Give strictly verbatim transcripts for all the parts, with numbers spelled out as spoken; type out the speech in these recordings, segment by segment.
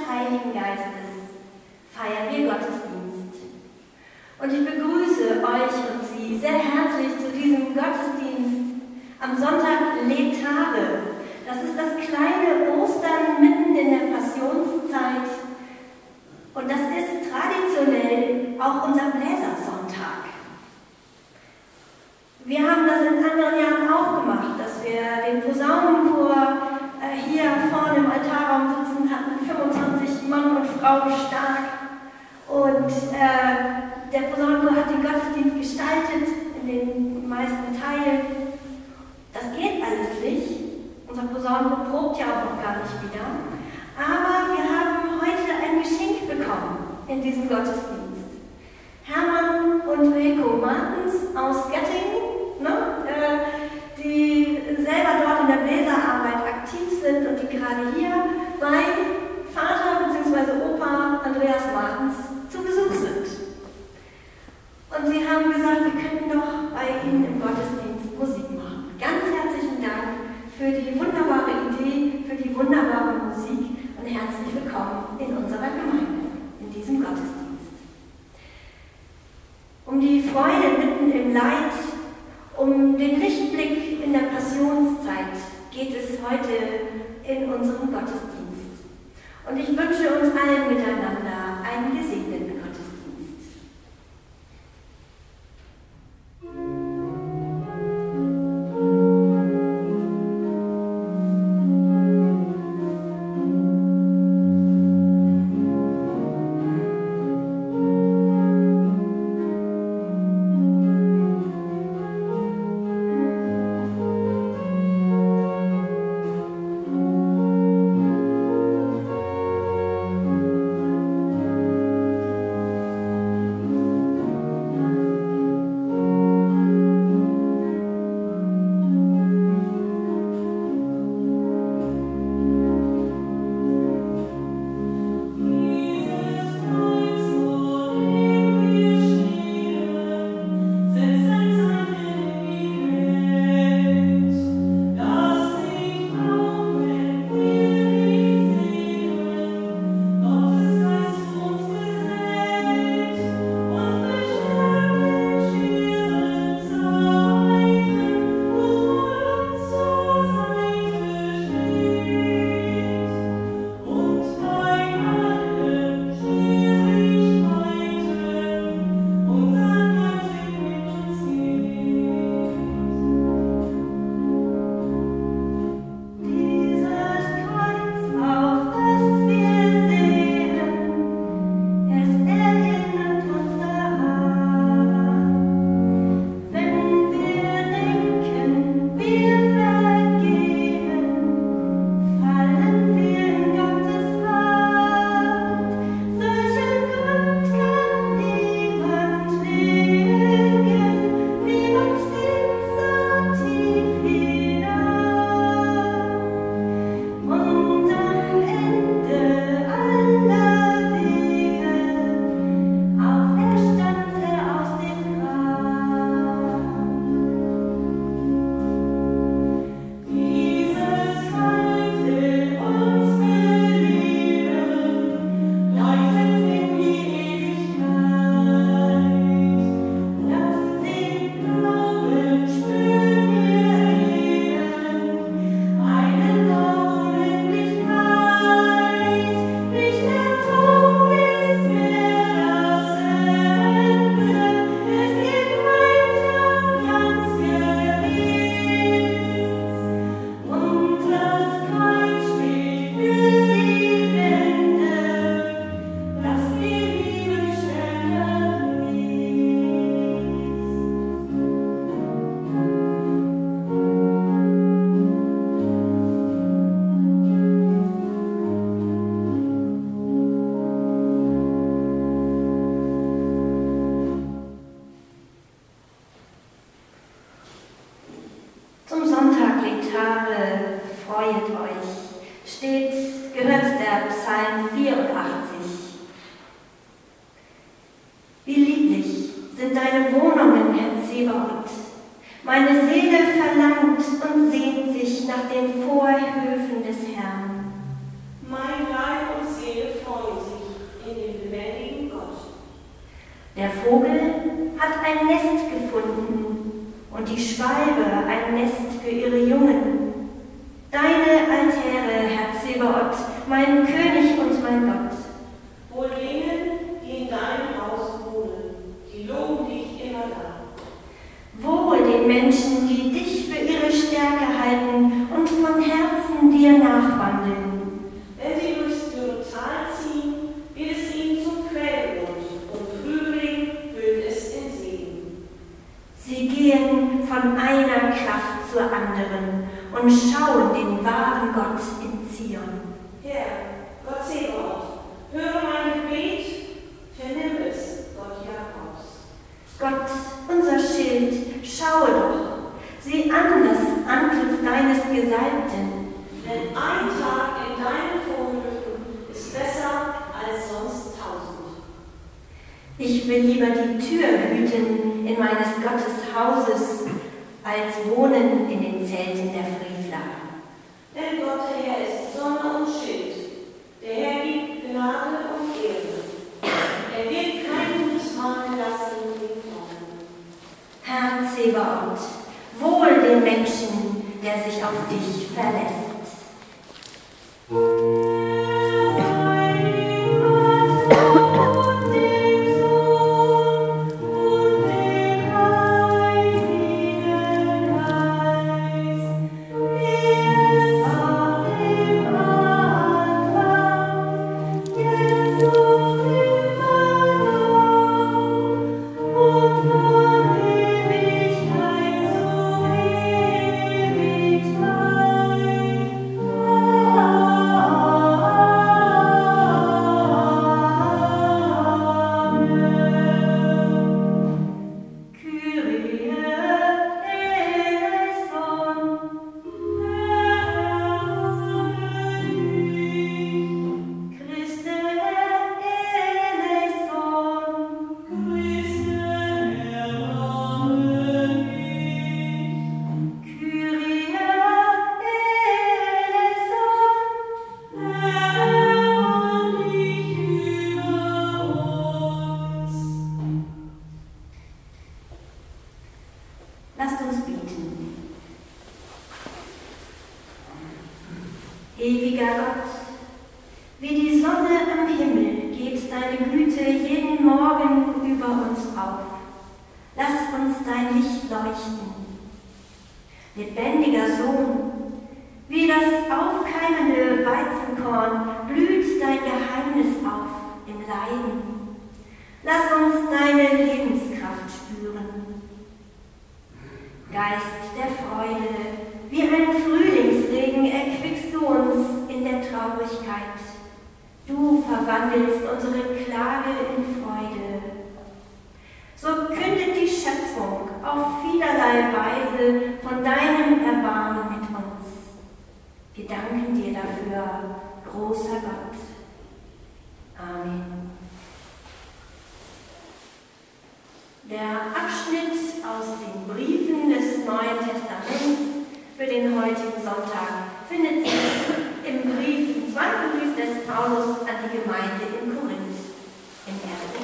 Heiligen Geistes feiern wir Gottesdienst. Und ich begrüße euch und Sie sehr herzlich zu diesem Gottesdienst am Sonntag Letare. Das ist das kleine Ostern mitten in der Passionszeit. Und das ist traditionell auch unser Bläsersonntag. Wir haben das in anderen Jahren auch gemacht, dass wir den Posaunenchor äh, hier vorne im Altarraum sitzen hatten, fünfundzwanzig Mann und Frau stark. Und äh, der Posaunenchor hat den Gottesdienst gestaltet, in den meisten Teilen. Das geht alles nicht. Unser Posaunenchor probt ja auch noch gar nicht wieder. Aber wir haben heute ein Geschenk bekommen in diesem Gottesdienst. Hermann und Wilko Martens aus Göttingen, ne, äh, die selber dort in der Bläserarbeit aktiv sind und die gerade hier bei Vater bzw. Opa Andreas Martens zu Besuch sind. Und sie haben gesagt, wir könnten doch bei Ihnen im Gottesdienst Musik machen. Ganz herzlichen Dank für die wunderbare Idee, für die wunderbare Musik und herzlich willkommen in unserer Gemeinde, in diesem Gottesdienst. Um die Freude mitten im Leid, um den Lichtblick in der Passionszeit geht es heute in unserem Gottesdienst. Und ich wünsche uns allen miteinander einen gesegneten Gottesdienst. Meine Seele verlangt und sehnt sich nach den Vorhöfen des Herrn. Mein Leib und Seele Der Vogel hat ein Nest gefunden und die Schwalbe ein Nest für ihre Jungen. Deine Altäre, Herr Zebaoth, mein König und mein Gott. Wohl denen, die in deinem Haus wohnen, die loben dich immer da. Wohl den Menschen, die dich für ihre Stärke halten und von Herzen dir nachwandeln. Wenn sie durchs dürre Tal ziehen, wird es ihnen zum Quellgrund und Frühling hüllt es in Segen. Sie gehen von einer Kraft zur anderen und schauen den wahren Gott in Zion. Herr, Gott Zebaoth, höre mein Gebet, vernimm es, Gott Jakobs. Gott, unser Schild, schaue doch, sieh an das Antlitz deines Gesalbten. Denn ein Tag in deinen Vorhöfen ist besser als sonst tausend. Ich will lieber die Tür hüten in meines Gottes Hauses, als wohnen in den Zelten der Frevler. Denn Gott, der Herr, ist Sonne und Schild. Der Herr gibt Gnade und Ehre. Er wird kein Gutes mangel lassen den Frommen. Herr Zebaoth, wohl dem Menschen, der sich auf dich verlässt. Lasst uns beten. Ewiger Gott, wie die Sonne am Himmel geht deine Güte jeden Morgen über uns auf. Lass uns dein Licht leuchten. Lebendiger Sohn, wie das aufkeimende Weizenkorn blüht dein Geheimnis auf im Leiden. Lass uns deine Lebenskraft spüren. Geist der Freude, wie ein Frühlingsregen erquickst du uns in der Traurigkeit. Du verwandelst unsere Klage in Freude. So kündet die Schöpfung auf vielerlei Weise von deinem Erbarmen mit uns. Wir danken dir dafür, großer Gott. Amen. Der Abschnitt aus den Briefen des Neuen Testaments für den heutigen Sonntag findet sich im Brief, im zweiten Brief des Paulus an die Gemeinde in Korinth, im ersten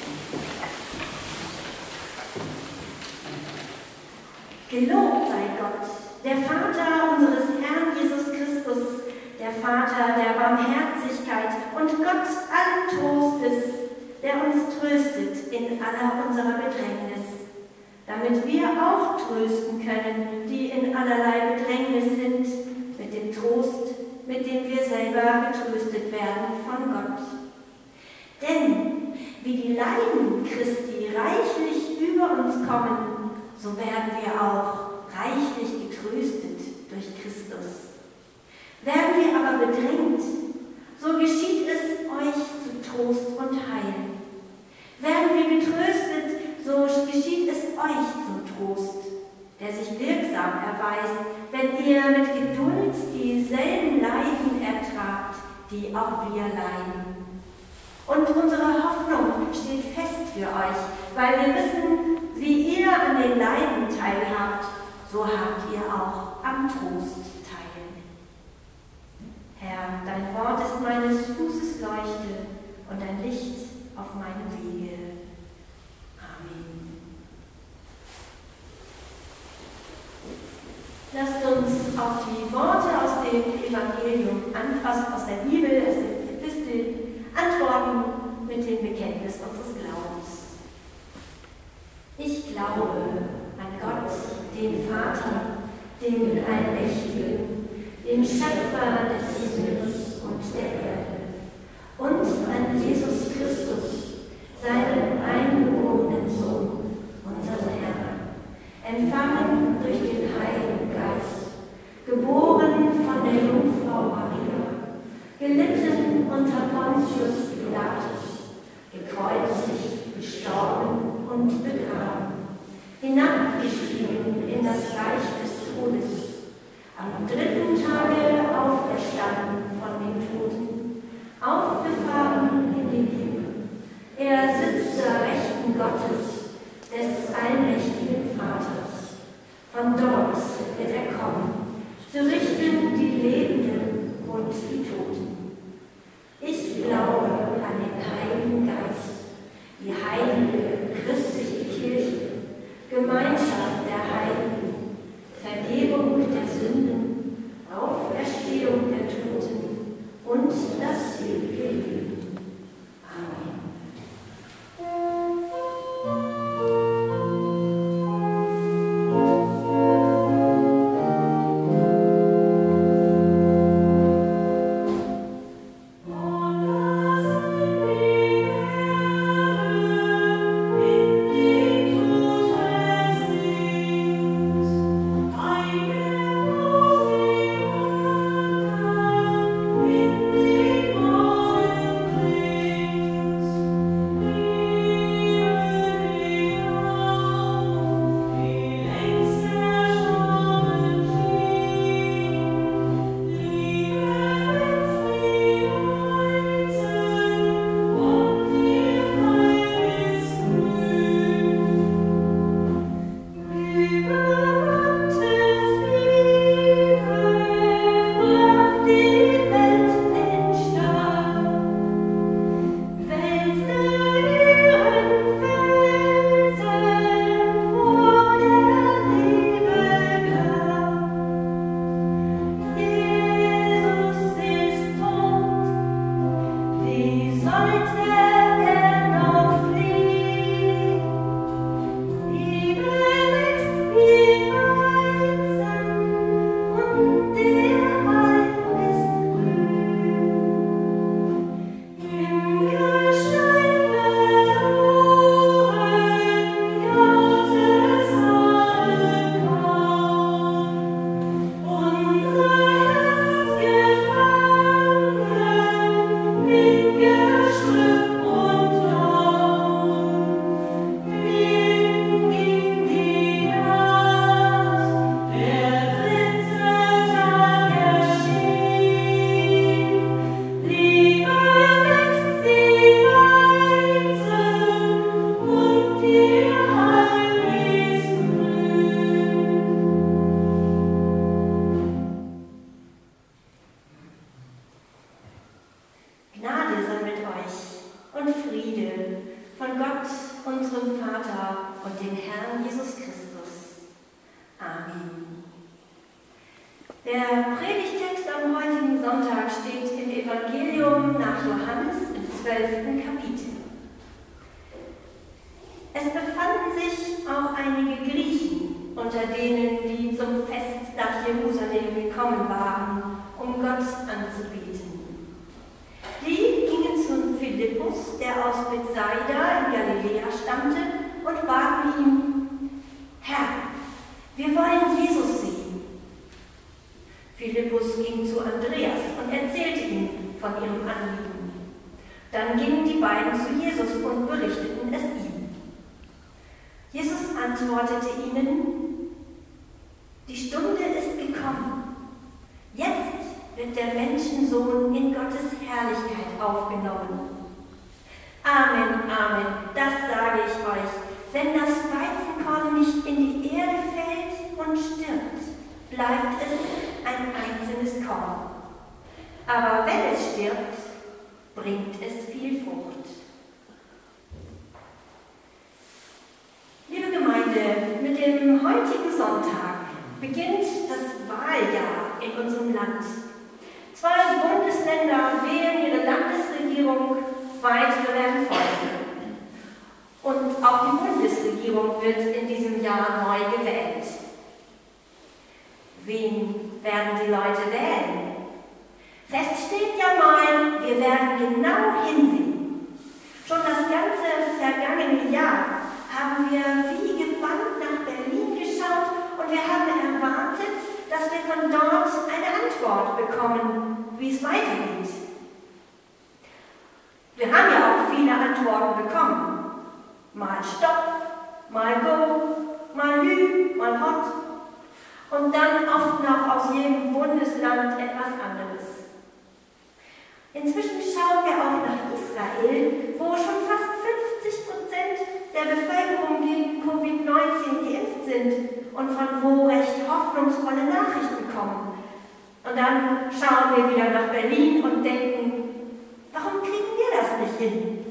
Kapitel. Gelobt sei Gott, der Vater unseres Herrn Jesus Christus, der Vater der Barmherzigkeit und Gott allen Trostes, der uns tröstet in aller unserer Bedrängnis, damit wir auch trösten können, die in allerlei Bedrängnis sind, mit dem Trost, mit dem wir selber getröstet werden von Gott. Denn wie die Leiden Christi reichlich über uns kommen, so werden wir auch reichlich getröstet durch Christus. Werden wir aber bedrängt, so geschieht es euch zu Trost und Heil. Werden wir getröstet, so geschieht es euch zum Trost, der sich wirksam erweist, wenn ihr mit Geduld dieselben Leiden ertragt, die auch wir leiden. Und unsere Hoffnung steht fest für euch, weil wir wissen, wie ihr an den Leiden teilhabt, so habt ihr auch am Trost teil. Herr, dein Wort ist meines Fußes Leuchte und ein Licht auf meinem Wege. auf die Worte aus dem Evangelium, aus, aus der Bibel, aus der Epistel, antworten mit dem Bekenntnis unseres Glaubens. Ich glaube an Gott, den Vater, den Allmächtigen, den Schöpfer des Himmels und der Erde, und an Jesus Christus, seinen eingeborenen Sohn, unseren Herrn, empfangen durch den Heiligen Geist, geboren von der Jungfrau Maria, gelitten unter Pontius Pilatus, gekreuzigt, gestorben und begraben, hinabgestiegen in das Reich des Todes, am dritten Tage auferstanden von den Toten, aufgefahren in den Himmel. Er sitzt zur Rechten Gottes, des allmächtigen Vaters. Von dort wird er kommen, zu richten die Lebenden und die Toten. Ich glaube an den Heiligen Geist, die heilige christliche Kirche, Gemeinschaft der Heiligen, Vergebung der Sünden, Auferstehung der Toten und das ewige Leben. Amen. Der Predigtext am heutigen Sonntag steht im Evangelium nach Johannes im zwölften Kapitel. Es befanden sich auch einige Griechen unter denen, die zum Fest nach Jerusalem gekommen waren, um Gott anzubeten. Die gingen zu Philippus, der aus Bethsaida in Galiläa stammte, und baten ihn: Herr, wir wollen Jesus sehen. Philippus ging zu Andreas und erzählte ihm von ihrem Anliegen. Dann gingen die beiden zu Jesus und berichteten es ihm. Jesus antwortete ihnen: Die Stunde ist gekommen. Jetzt wird der Menschensohn in Gottes Herrlichkeit aufgenommen. Amen, Amen, das sage ich euch. Wenn das Weizenkorn nicht in die Erde fällt und stirbt, bleibt es ein einzelnes Korn. Aber wenn es stirbt, bringt es viel Frucht. Liebe Gemeinde, mit dem heutigen Sonntag beginnt das Wahljahr in unserem Land. Zwei Bundesländer wählen ihre Landesregierung, weitere werden folgen. Und auch die Bundesregierung wird in diesem Jahr neu gewählt. Wen werden die Leute wählen? Fest steht ja mal, wir werden genau hinsehen. Schon das ganze vergangene Jahr haben wir wie gebannt nach Berlin geschaut und wir haben erwartet, dass wir von dort eine Antwort bekommen, wie es weitergeht. Wir haben ja auch viele Antworten bekommen. Mal Stopp, mal Go, mal Hü, mal Hot. Und dann oft noch aus jedem Bundesland etwas anderes. Inzwischen schauen wir auch nach Israel, wo schon fast fünfzig Prozent der Bevölkerung gegen Covid neunzehn geimpft sind und von wo recht hoffnungsvolle Nachrichten kommen. Und dann schauen wir wieder nach Berlin und denken, warum kriegen wir das nicht hin?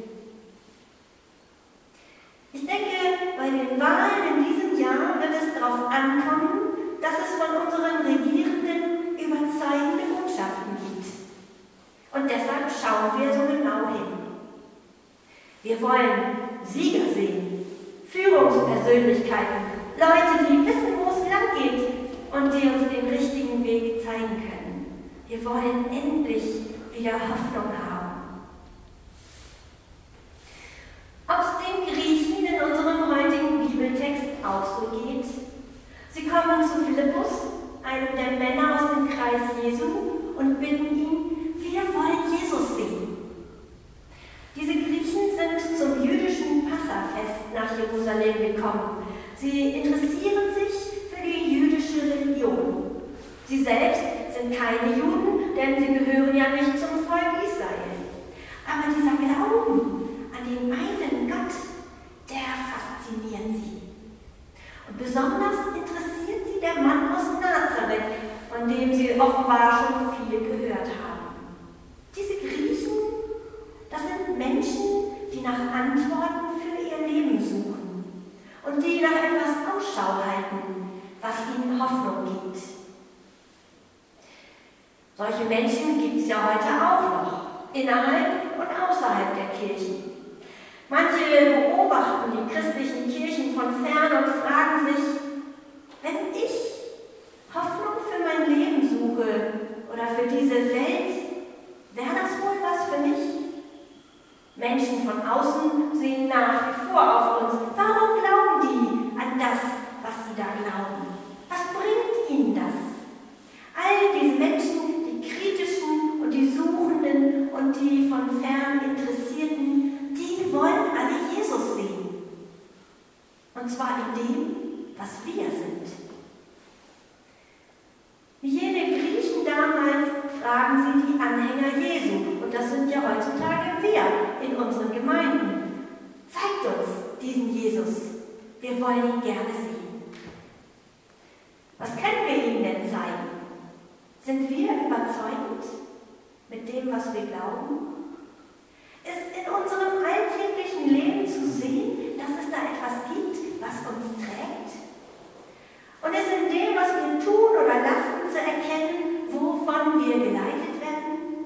Ich denke, bei den Wahlen in diesem Jahr wird es darauf ankommen, dass es von unseren Regierenden überzeugende Botschaften gibt. Und deshalb schauen wir so genau hin. Wir wollen Sieger sehen, Führungspersönlichkeiten, Leute, die wissen, wo es lang geht und die uns den richtigen Weg zeigen können. Wir wollen endlich wieder Hoffnung haben. Ob es den Griechen in unserem heutigen Bibeltext auch so geht? Sie kommen zu Philippus, einem der Männer aus dem Kreis Jesu, und bitten ihn, wir wollen Jesus sehen. Diese Griechen sind zum jüdischen Passafest nach Jerusalem gekommen. Sie interessieren sich für die jüdische Religion. Sie selbst sind keine Juden, denn sie gehören ja nicht zum Volk Israel. Aber dieser Glauben an den einen Gott, der fasziniert sie. Und besonders interessiert sie der Mann aus Nazareth, von dem sie offenbar schon viel gehört haben. Diese Griechen, das sind Menschen, die nach Antworten für ihr Leben suchen und die nach etwas Ausschau halten, was ihnen Hoffnung gibt. Solche Menschen gibt es ja heute auch noch, innerhalb und außerhalb der Kirchen. Manche beobachten die christlichen Kirchen von fern und fragen sich, wenn ich Hoffnung für mein Leben suche oder für diese Welt, wäre das wohl was für mich? Menschen von außen sehen nach wie vor auf uns. Warum glauben die an das, was sie da glauben? Was bringt ihnen das? All diese Menschen, die Kritischen und die Suchenden und die von fern Interessierten, die wollen alle Jesus sehen. Und zwar in dem, was wir sind. Wie jene Griechen damals fragen sie die Anhänger Jesu. Und das sind ja heutzutage wir in unseren Gemeinden. Zeigt uns diesen Jesus. Wir wollen ihn gerne sehen. Was können wir ihm denn zeigen? Sind wir überzeugend mit dem, was wir glauben? Ist in unserem alltäglichen Leben zu sehen, dass es da etwas gibt, was uns trägt? Und ist in dem, was wir tun oder lassen, zu erkennen, wovon wir geleitet werden?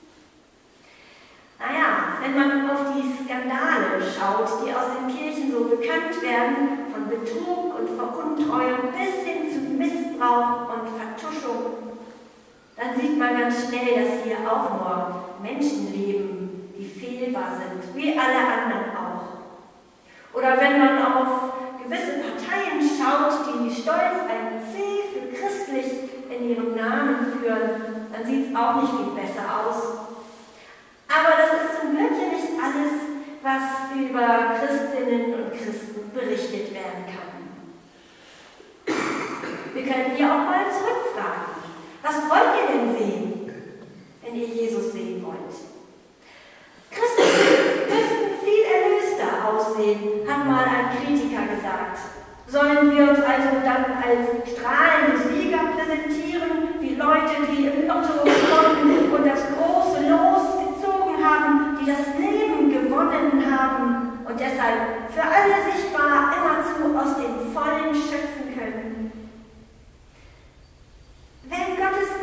Naja, wenn man auf die Skandale schaut, die aus den Kirchen so bekannt werden, von Betrug und Veruntreuung bis hin zu Missbrauch und Vertuschung, dann sieht man ganz schnell, dass hier auch nur Menschen leben, die fehlbar sind, wie alle anderen auch. Oder wenn man auf gewisse Parteien schaut, die stolz ein C für christlich in ihrem Namen führen, dann sieht es auch nicht viel besser aus. Aber das ist zum Glück ja nicht alles, was über Christinnen und Christen berichtet werden kann. Wir können hier auch mal zurückfragen. Was wollt ihr denn sehen, wenn ihr Jesus sehen wollt? Christen müssten viel erlöster aussehen, hat mal ein Kritiker gesagt. Sollen wir uns also dann als strahlende Sieger präsentieren, wie Leute, die im Lotto gewonnen und das große Los gezogen haben, die das Leben gewonnen haben und deshalb für alle sichtbar immerzu aus dem Vollen schöpfen können? Wenn Gottes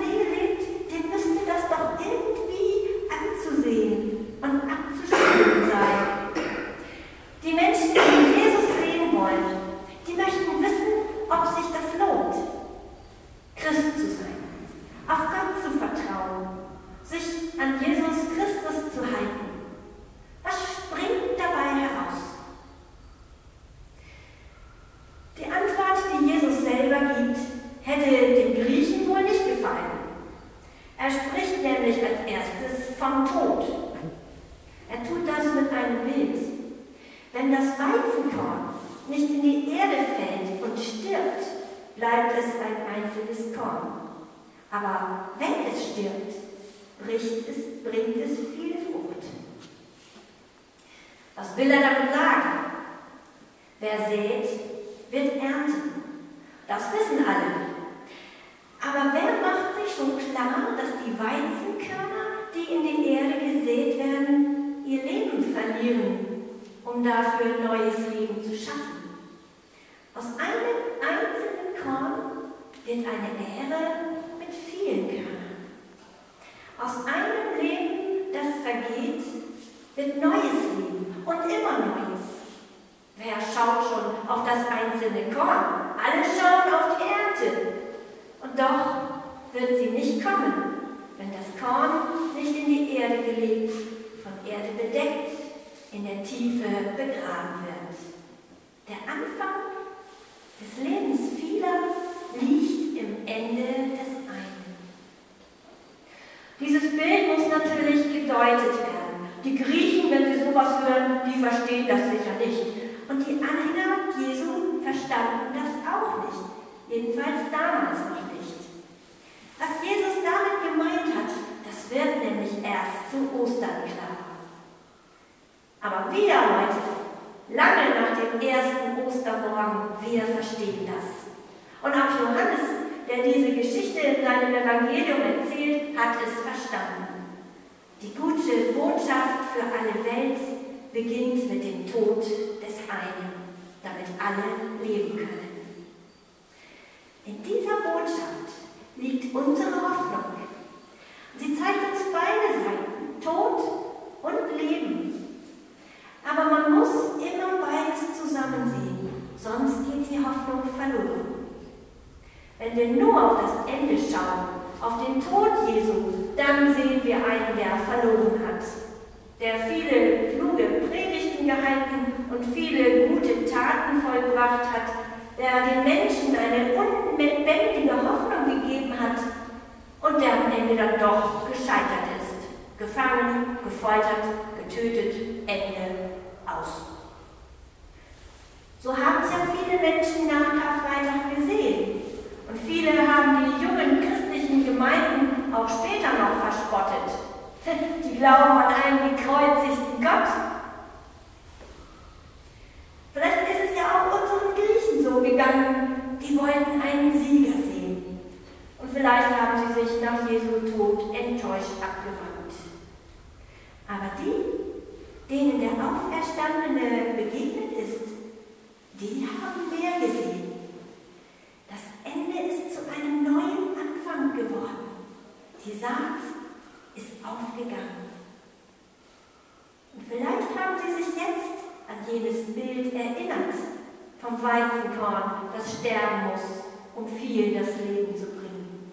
vom Tod. Er tut das mit einem Bild. Wenn das Weizenkorn nicht in die Erde fällt und stirbt, bleibt es ein einzelnes Korn. Aber wenn es stirbt, bricht es, bringt es viel Frucht. Was will er damit sagen? Wer sät, wird ernten. Das wissen alle. Aber wer macht sich schon klar, dass die Weizenkörner, die in die Erde gesät werden, ihr Leben verlieren, um dafür neues Leben zu schaffen? Aus einem einzelnen Korn wird eine Ähre mit vielen Körnern. Aus einem Leben, das vergeht, wird neues Leben und immer Neues. Wer schaut schon auf das einzelne Korn? Alle schauen auf die Ernte. Und doch wird sie nicht kommen, wenn das Korn nicht in die Erde gelegt, von Erde bedeckt, in der Tiefe begraben wird. Der Anfang des Lebens vieler liegt im Ende des einen. Dieses Bild muss natürlich gedeutet werden. Die Griechen, wenn sie sowas hören, die verstehen das sicher nicht. Und die Anhänger Jesu verstanden das auch nicht. Jedenfalls damals noch nicht. Was Jesus damit gemeint hat, das wird nämlich erst zu Ostern klar. Aber wir heute, lange nach dem ersten Ostermorgen, wir verstehen das. Und auch Johannes, der diese Geschichte in seinem Evangelium erzählt, hat es verstanden. Die gute Botschaft für alle Welt beginnt mit dem Tod des einen, damit alle leben können. In dieser Botschaft liegt unsere Hoffnung. Sie zeigt uns beide Seiten, Tod und Leben. Aber man muss immer beides zusammen sehen, sonst geht die Hoffnung verloren. Wenn wir nur auf das Ende schauen, auf den Tod Jesu, dann sehen wir einen, der verloren hat, der viele kluge Predigten gehalten und viele gute Taten vollbracht hat, der den Menschen eine unbändige Hoffnung gegeben hat und der am Ende dann doch gescheitert ist. Gefangen, gefoltert, getötet, Ende, aus. So haben es ja viele Menschen nach Karfreitag gesehen. Und viele haben die jungen christlichen Gemeinden auch später noch verspottet. Die glauben an einen gekreuzigten Gott. Vielleicht ist es ja auch unseren Griechen so gegangen, die wollten einen Sieger sehen. Und vielleicht haben sie sich nach Jesu Tod enttäuscht abgewandt. Aber die, denen der Auferstandene begegnet ist, die haben mehr gesehen. Das Ende ist zu einem neuen Anfang geworden. Die Saat ist aufgegangen. Und vielleicht haben sie sich jetzt an jenes Bild erinnert, vom Weizenkorn, das sterben muss, um viel das Leben zu bringen.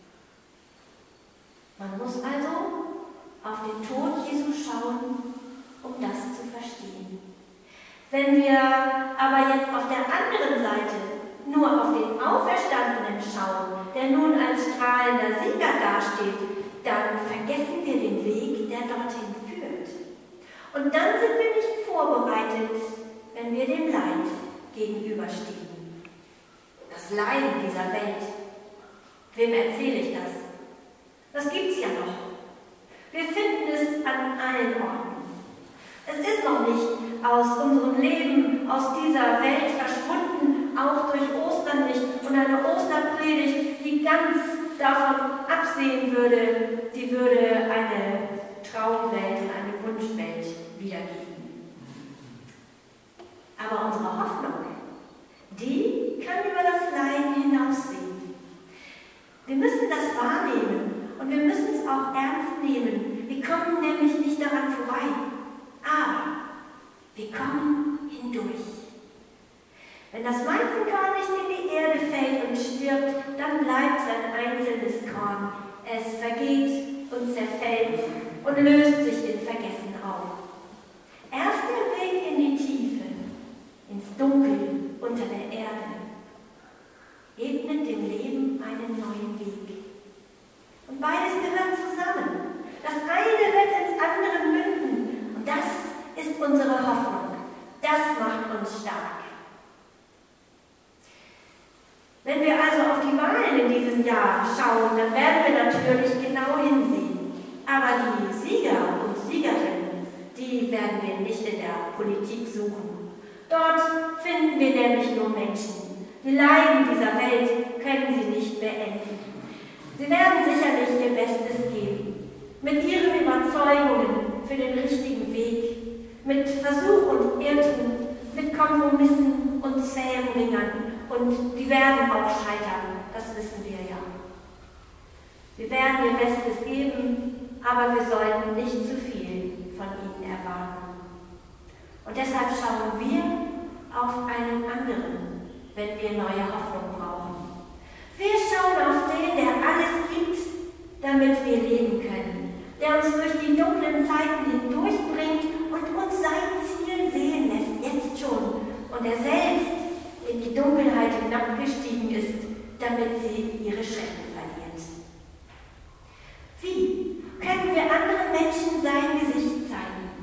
Man muss also auf den Tod Jesu schauen, um das zu verstehen. Wenn wir aber jetzt auf der anderen Seite nur auf den Auferstandenen schauen, der nun als strahlender Sieger dasteht, dann vergessen wir den Weg, der dorthin führt. Und dann sind wir nicht vorbereitet, wenn wir dem Leid gegenüberstehen. Das Leiden dieser Welt. Wem erzähle ich das? Das gibt's ja noch. Wir finden es an allen Orten. Es ist noch nicht aus unserem Leben, aus dieser Welt verschwunden, auch durch Ostern nicht. Und eine Osterpredigt, die ganz davon absehen würde, die würde eine Traumwelt, eine Wunschwelt wiedergeben. Aber unsere Hoffnung, die kann über das Leiden hinaussehen. Wir müssen das wahrnehmen und wir müssen es auch ernst nehmen. Wir kommen nämlich nicht daran vorbei. Aber wir kommen hindurch. Wenn das Weizenkorn nicht in die Erde fällt und stirbt, dann bleibt sein einzelnes Korn. Es vergeht und zerfällt und löst sich in Vergessen auf. Erst der Weg in die Tiefe, ins Dunkel unter der Erde, ebnet dem Leben einen neuen Weg. Und beides gehört zusammen. Das eine wird unsere Hoffnung. Das macht uns stark. Wenn wir also auf die Wahlen in diesem Jahr schauen, dann werden wir natürlich genau hinsehen. Aber die Sieger und Siegerinnen, die werden wir nicht in der Politik suchen. Dort finden wir nämlich nur Menschen. Die Leiden dieser Welt können sie nicht beenden. Sie werden sicherlich ihr Bestes geben, mit ihren Überzeugungen für den richtigen Weg, mit Versuch und Irrtum, mit Kompromissen und zähem Ringern. Und die werden auch scheitern, das wissen wir ja. Wir werden ihr Bestes geben, aber wir sollten nicht zu viel von ihnen erwarten. Und deshalb schauen wir auf einen anderen, wenn wir neue Hoffnung brauchen. Wir schauen auf den, der alles gibt, damit wir leben können, der uns durch die dunklen Zeiten hindurchbringt und uns sein Ziel sehen lässt, jetzt schon, und der selbst in die Dunkelheit hinabgestiegen ist, damit sie ihre Schrecken verliert. Wie können wir anderen Menschen sein Gesicht zeigen?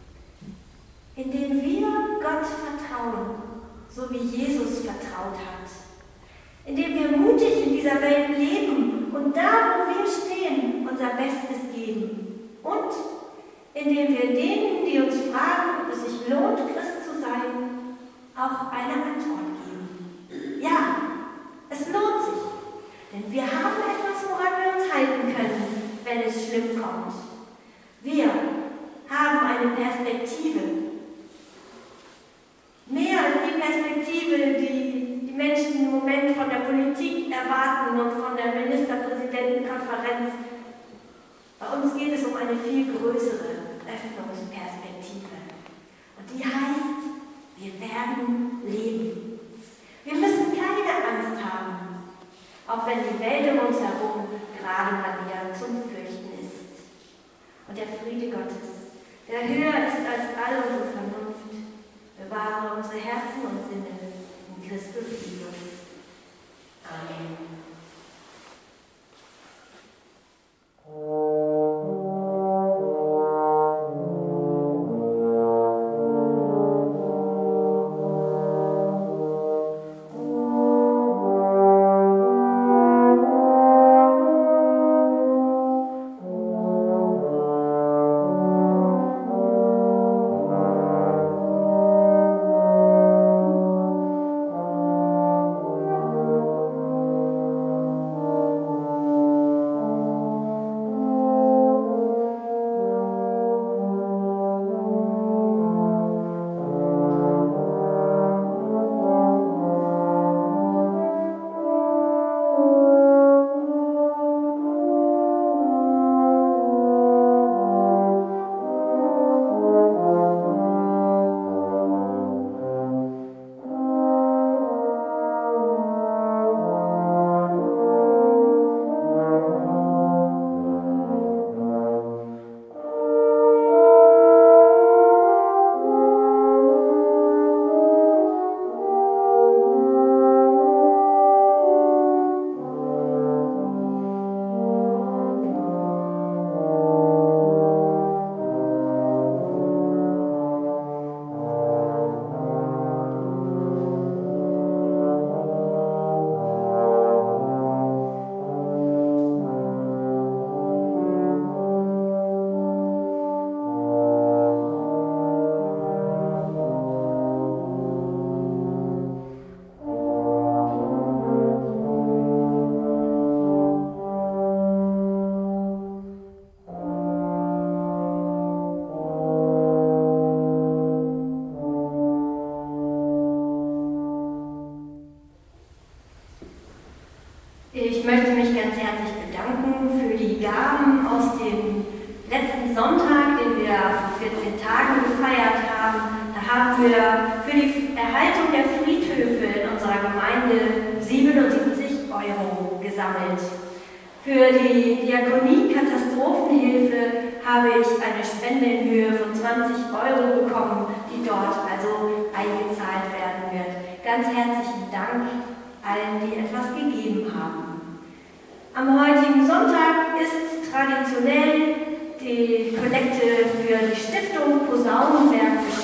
Indem wir Gott vertrauen, so wie Jesus vertraut hat. Indem wir mutig in dieser Welt leben und da, wo wir stehen, unser Bestes geben. Und indem wir denen, die uns fragen, ob es sich lohnt, Christ zu sein, auch eine Antwort geben. Ja, es lohnt sich, denn wir haben etwas, woran wir uns halten können, wenn es schlimm kommt. Wir haben eine Perspektive. Mehr als die Perspektive, die die Menschen im Moment von der Politik erwarten und von der Ministerpräsidentenkonferenz. Bei uns geht es um eine viel größere Öffnungsperspektive. Und die heißt, wir werden leben. Wir müssen keine Angst haben, auch wenn die Welt um uns herum gerade mal wieder zum Fürchten ist. Und der Friede Gottes, der höher ist als all unsere Vernunft, bewahre unsere Herzen und Sinne in Christus Jesus. Amen. Ich möchte mich ganz herzlich bedanken für die Gaben aus dem letzten Sonntag, den wir vor vierzehn Tagen gefeiert haben. Da haben wir für die Erhaltung der Friedhöfe in unserer Gemeinde siebenundsiebzig Euro gesammelt. Für die Diakonie Katastrophenhilfe habe ich eine Spende in Höhe von zwanzig Euro bekommen, die dort also eingezahlt werden wird. Ganz herzlichen Dank allen, die etwas gegeben haben. Am heutigen Sonntag ist traditionell die Kollekte für die Stiftung Posaunenwerk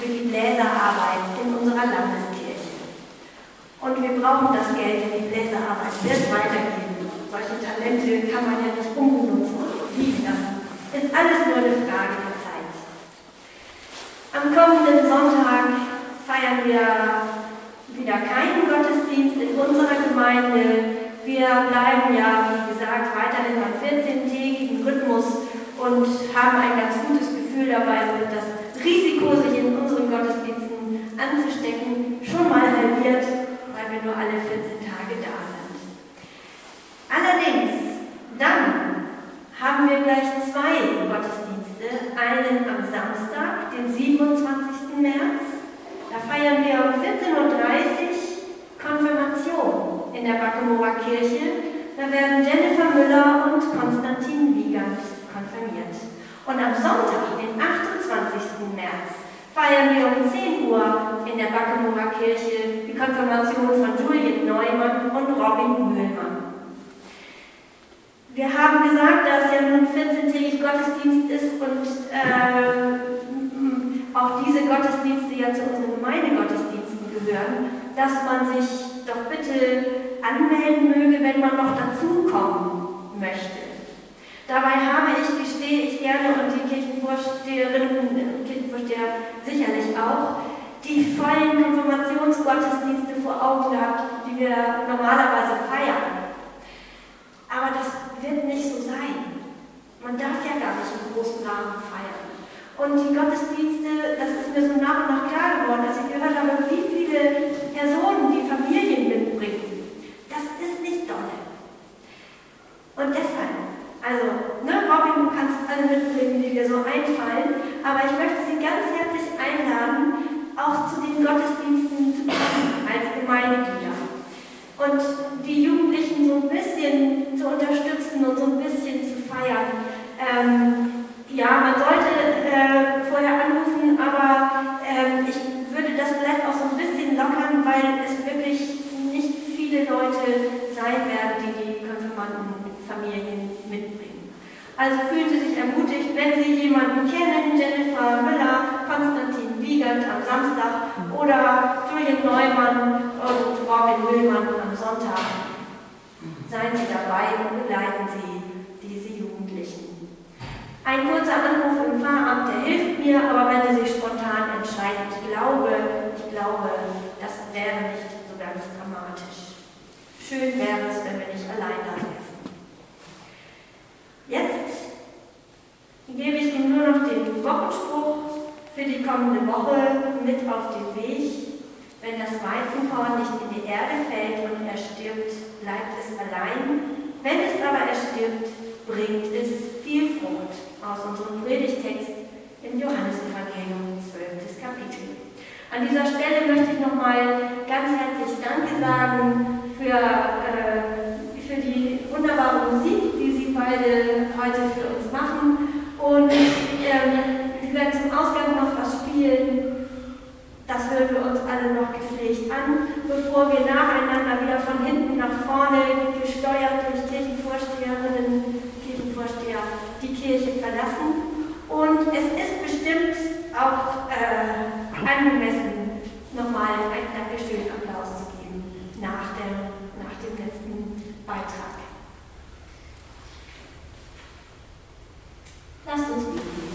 für die Bläserarbeit in unserer Landeskirche. Und wir brauchen das Geld für die Bläserarbeit, wird weitergeben. Solche Talente kann man ja nicht ungenutzt liegen lassen. Ist alles nur eine Frage der Zeit. Am kommenden Sonntag feiern wir wieder keinen Gottesdienst in unserer Gemeinde. Wir bleiben ja, wie gesagt, weiterhin beim vierzehntägigen Rhythmus und haben ein ganz gutes Gefühl dabei, wird das Risiko, sich in unseren Gottesdiensten anzustecken, schon mal halbiert, weil wir nur alle vierzehn Tage da sind. Allerdings, dann haben wir gleich zwei Gottesdienste, einen am Samstag, den siebenundzwanzigsten März. Da feiern wir um vierzehn Uhr dreißig Konfirmation in der Backemorer Kirche. Da werden Jennifer Müller und Konstantin Wiegand konfirmiert. Und am Sonntag, den achtundzwanzigsten März, feiern wir um zehn Uhr in der Backemorer Kirche die Konfirmation von Julien Neumann und Robin Mühlmann. Wir haben gesagt, dass ja nun vierzehntägig Gottesdienst ist und äh, auch diese Gottesdienste ja zu unseren Gemeindegottesdiensten gehören, dass man sich doch bitte anmelden möge, wenn man noch dazukommen möchte. Dabei habe ich, gestehe ich gerne, und die Kirchenvorsteherinnen und Kirchenvorsteher sicherlich auch, die vollen Konfirmationsgottesdienste vor Augen gehabt, die wir normalerweise feiern. Aber das wird nicht so sein. Man darf ja gar nicht im großen Rahmen feiern. Und die Gottesdienste, das ist mir so nach und nach klar geworden, als ich gehört habe, wie viele Personen die Familien mitbringen. Das ist nicht dolle. Und deshalb, also, ne, Robin, du kannst alle mitbringen, die dir so einfallen, aber ich möchte Sie ganz herzlich einladen, auch zu den Gottesdiensten zu kommen als Gemeindeglieder. Und die Jugendlichen so ein bisschen zu unterstützen und so ein bisschen zu feiern. Ähm, ja, man sollte äh, vorher anrufen, aber äh, ich würde das vielleicht auch so ein bisschen lockern, weil es wirklich nicht viele Leute sein werden, die die Konfirmandenfamilien mitbringen. Also fühlen Sie sich ermutigt, wenn Sie jemanden kennen, Jennifer Müller, Konstantin Wiegand am Samstag oder Julien Neumann und Robin Mühlmann am Sonntag. Seien Sie dabei und begleiten Sie diese Jugendlichen. Ein kurzer Anruf im Pfarramt, der hilft mir, aber wenn Sie sich spontan entscheiden, ich glaube, ich glaube, das wäre nicht so ganz dramatisch. Schön wäre es, wenn wir nicht allein da wären. Jetzt gebe ich Ihnen nur noch den Wochenspruch für die kommende Woche mit auf den Weg. Wenn das Weizenkorn nicht in die Erde fällt und er stirbt, bleibt es allein. Wenn es aber erstirbt, bringt es viel Frucht. Aus unserem Predigtext im Johannesevangelium, zwölftes Kapitel. An dieser Stelle möchte ich nochmal ganz herzlich Danke sagen für, äh, für die wunderbare Musik, die Sie beide heute für uns machen. Und ähm, Sie werden zum Ausgang noch was spielen. Das hören wir uns alle noch gepflegt an, bevor wir nacheinander wieder von hinten nach vorne, gesteuert durch Kirchenvorsteherinnen, Kirchenvorsteher, die Kirche verlassen. Und es ist bestimmt auch äh, angemessen, nochmal einen Dankeschön Applaus zu geben nach dem, nach dem letzten Beitrag. Lasst uns beten.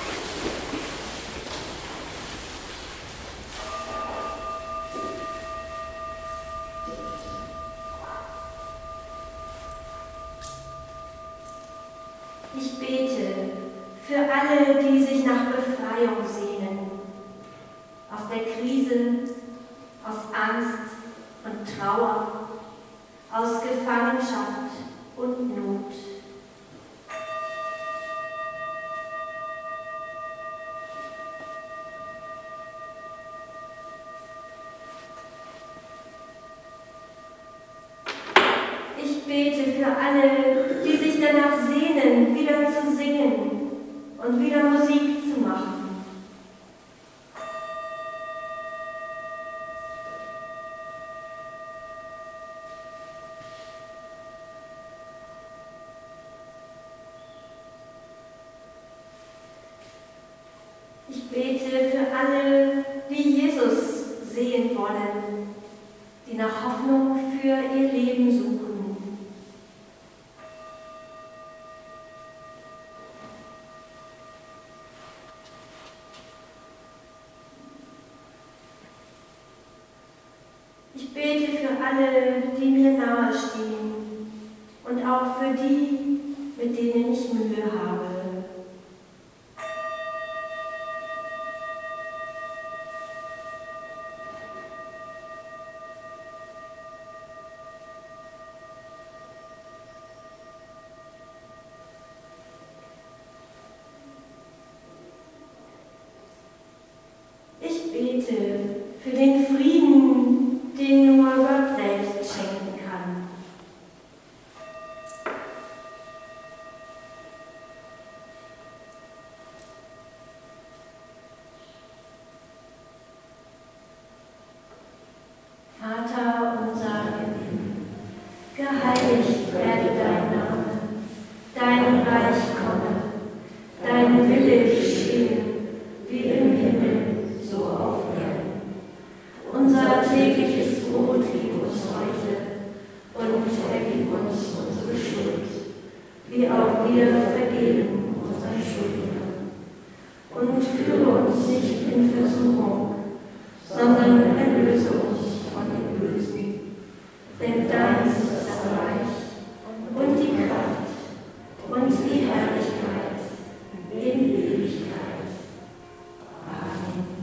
Ich bete für alle, die sich nach Befreiung sehnen, aus der Krise, aus Angst und Trauer, aus Gefangenschaft und Not. Ich bete für alle, die sich danach sehnen, wieder zu singen und wieder Musik zu machen. Ich bete für alle, wie Jesus sehen wollen, die nach Hoffnung für ihr Leben suchen. Ich bete für alle, die mir nahestehen und auch für die, mit denen ich Mühe habe. Ich bete für den Frieden, den nur Gott selbst schenken kann. Vater unser im Himmel, geheiligt werde dein Name, dein Reich komme, dein Wille geschehe, wie im Himmel, so auf Erden. Unser tägliches Brot gib uns heute und vergib uns unsere Schuld, wie auch wir vergeben unseren Schuldigern. Und führe uns nicht in Versuchung, sondern erlöse uns von dem Bösen. Denn dein ist das Reich und die Kraft und die Herrlichkeit in Ewigkeit. Amen.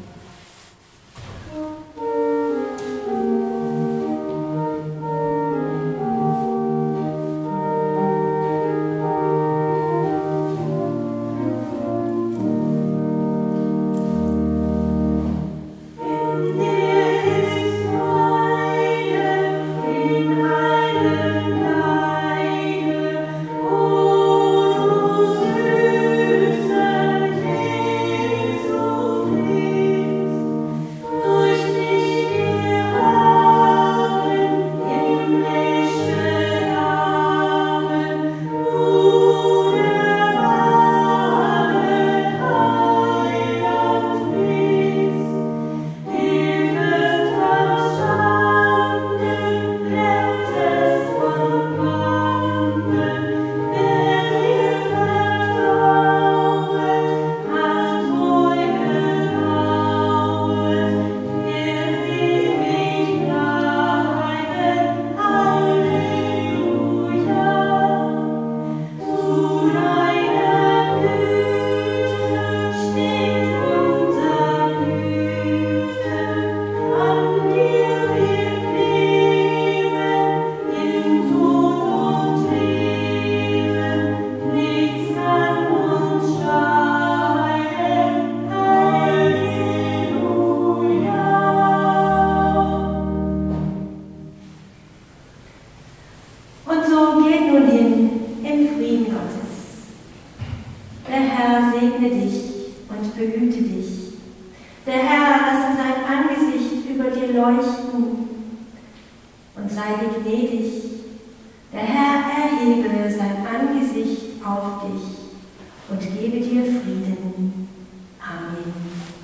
auf dich und gebe dir Frieden. Amen.